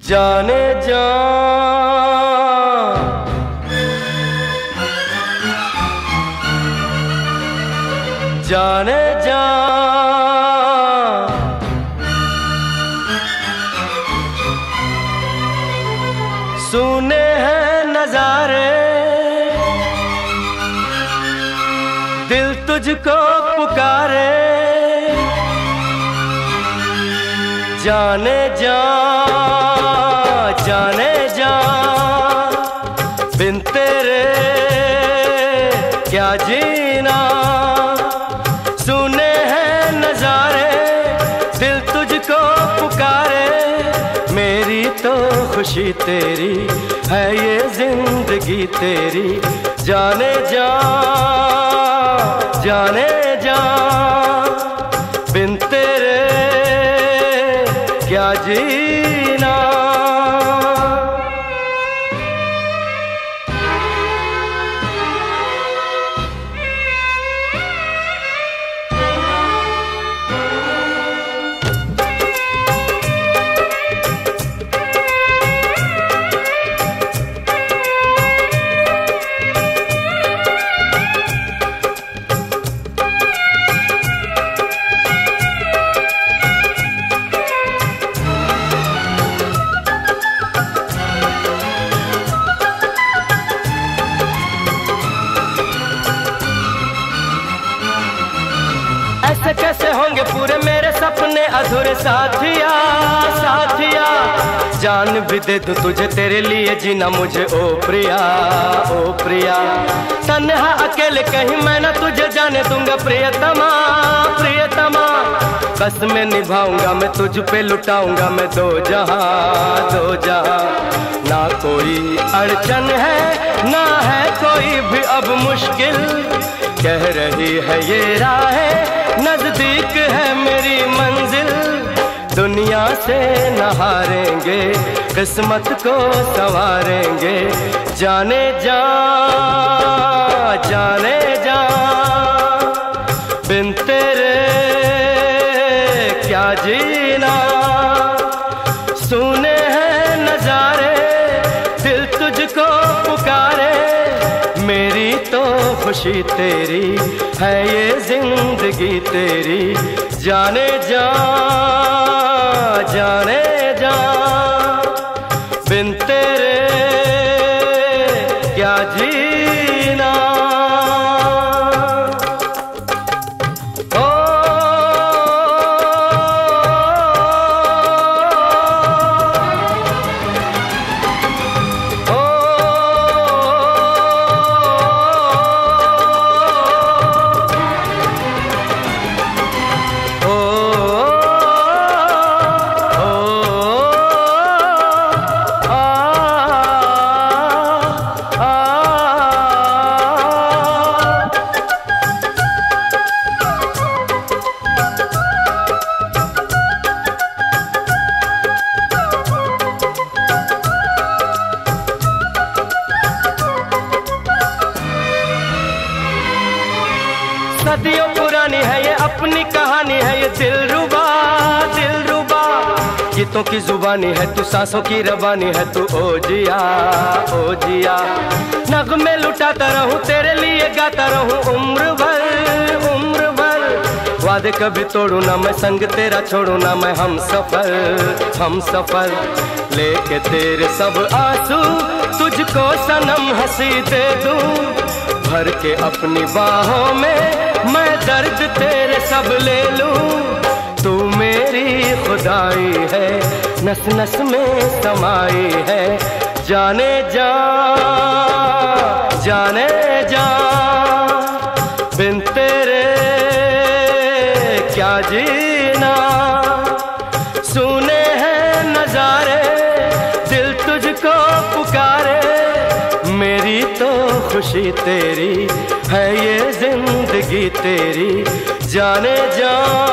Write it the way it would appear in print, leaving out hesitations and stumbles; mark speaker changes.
Speaker 1: जाने जा जाने जा सुने हैं नजारे दिल तुझको पुकारे जाने जा जाने जा बिन तेरे क्या जीना सुने हैं नजारे दिल तुझको पुकारे मेरी तो खुशी तेरी है ये जिंदगी तेरी जाने जा जाने जा बिन तेरे क्या जीना ऐसे कैसे होंगे पूरे मेरे सपने अधूरे साथिया साथिया जान भी दे दूं तुझे तेरे लिए जीना मुझे ओ प्रिया तन्हा अकेले कहीं मैं ना तुझे जाने दूंगा प्रियतमा प्रियतमा बस में निभाऊंगा मैं तुझ पे लुटाऊंगा मैं दो जहां ना कोई अड़चन है ना है कोई भी अब मुश्किल कह रही है ये राहें नजदीक है मेरी मंजिल दुनिया से न हारेंगे किस्मत को संवारेंगे जाने जा जाने जा बिन तेरे क्या जीना सुने हैं नजारे दिल तुझको पुकारे मेरी तो खुशी तेरी है ये जिंदगी तेरी जाने जा जाने जा बिन तेरे क्या जीना सदियों पुरानी है ये अपनी कहानी है ये दिलरुबा गीतों की जुबानी है तू सांसों की रवानी है तू ओ जिया नगमे लुटाता रहूं तेरे लिए गाता रहूं उम्र भर वादे कभी तोड़ू ना मैं संग तेरा छोड़ू ना मैं हम सफर लेके तेरे सब आंसू तुझको सनम हंसी दे दूं भर के अपनी बाहों में मैं दर्द तेरे सब ले लूं तू मेरी खुदाई है नस नस में समाई है जाने जा जाने जा बिन तेरे क्या जीना सुने हैं नजारे दिल तुझको पुकारे मेरी तो खुशी तेरी है ये जिंदगी तेरी जाने जा